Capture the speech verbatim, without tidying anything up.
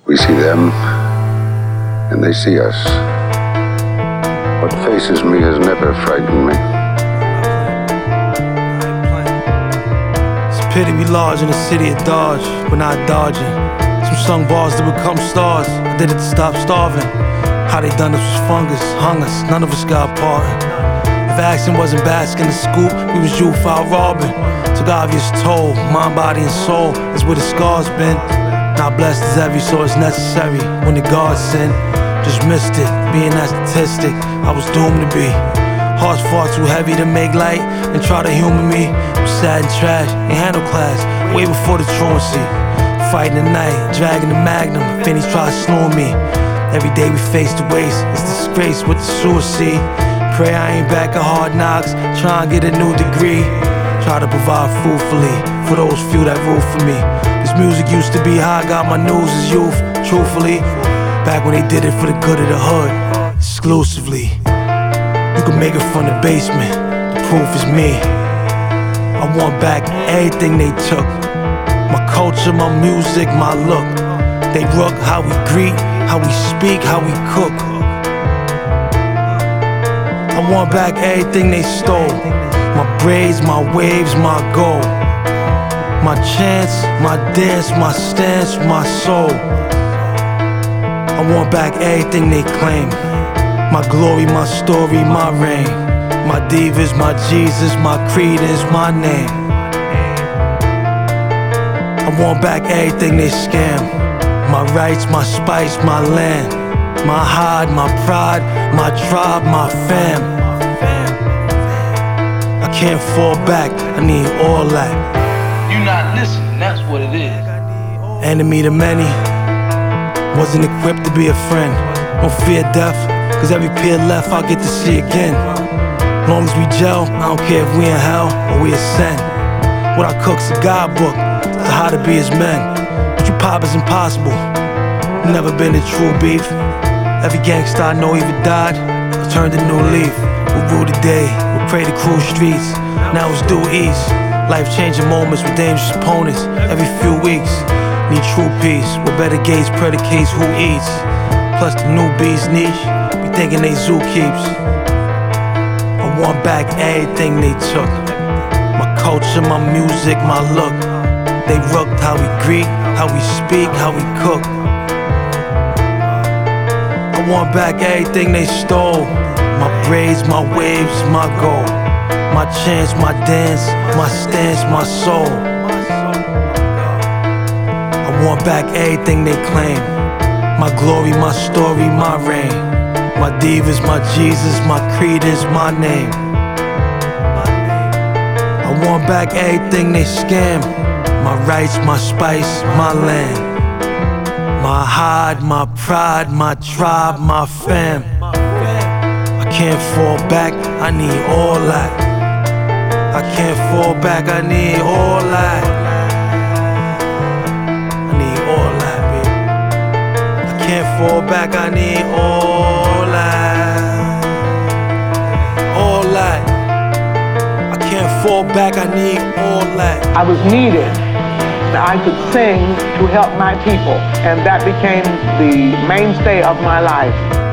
We see them, and they see us. What faces me has never frightened me. It's a pity we large in the city of Dodge, but not dodging. Some sung bars to become stars. I did it to stop starving. How they done us was fungus, hung us, none of us got parted. If action wasn't basking the scoop, we was youth out robbing. Took obvious toll, mind, body, and soul is where the scars been. Not blessed as every, so it's necessary when the gods sin. Just missed it, being that statistic, I was doomed to be. Hearts far too heavy to make light and try to humor me. I'm sad and trash, ain't handle class, way before the truancy. Fighting the night, dragging the magnum, Finney's try to slow me. Every day we face the waste, it's disgrace with the suicide. Pray I ain't back at hard knocks, try and get a new degree. Try to provide fruitfully for those few that root for me. This music used to be how I got my news as youth, truthfully. Back when they did it for the good of the hood, exclusively. You can make it from the basement, the proof is me. I want back everything they took. My culture, my music, my look. They rook how we greet, how we speak, how we cook. I want back everything they stole. My braids, my waves, my goal. My chance, my dance, my stance, my soul. I want back everything they claim. My glory, my story, my reign. My divas, my Jesus, my creed is my name. I want back everything they scam. My rights, my spice, my land. My hide, my pride, my tribe, my fam. I can't fall back, I need all that. You not listening, that's what it is. Enemy to many, wasn't equipped to be a friend. Don't fear death, cause every peer left I'll get to see again. Long as we gel, I don't care if we in hell or we ascend. What I cook's a guidebook to how to be his men. What you pop is impossible, never been a true beef. Every gangster I know either died or turned a new leaf. We rule the day, we pray the cruel streets. Now it's due east. Life-changing moments with dangerous opponents every few weeks. Need true peace, with better gates predicates who eats. Plus the newbies niche, be thinking they zoo keeps. I want back everything they took. My culture, my music, my look. They rooked how we greet, how we speak, how we cook. I want back everything they stole. My braids, my waves, my goal. My chance, my dance, my stance, my soul. I want back everything they claim. My glory, my story, my reign. My divas, my Jesus, my creed is my name. I want back everything they scam. My rights, my spice, my land. My hide, my pride, my tribe, my fam. I can't fall back, I need all that. I can't fall back, I need all that. I need all that, baby. I can't fall back, I need all that. All that. I can't fall back, I need all that. I was needed. I could sing to help my people, and that became the mainstay of my life.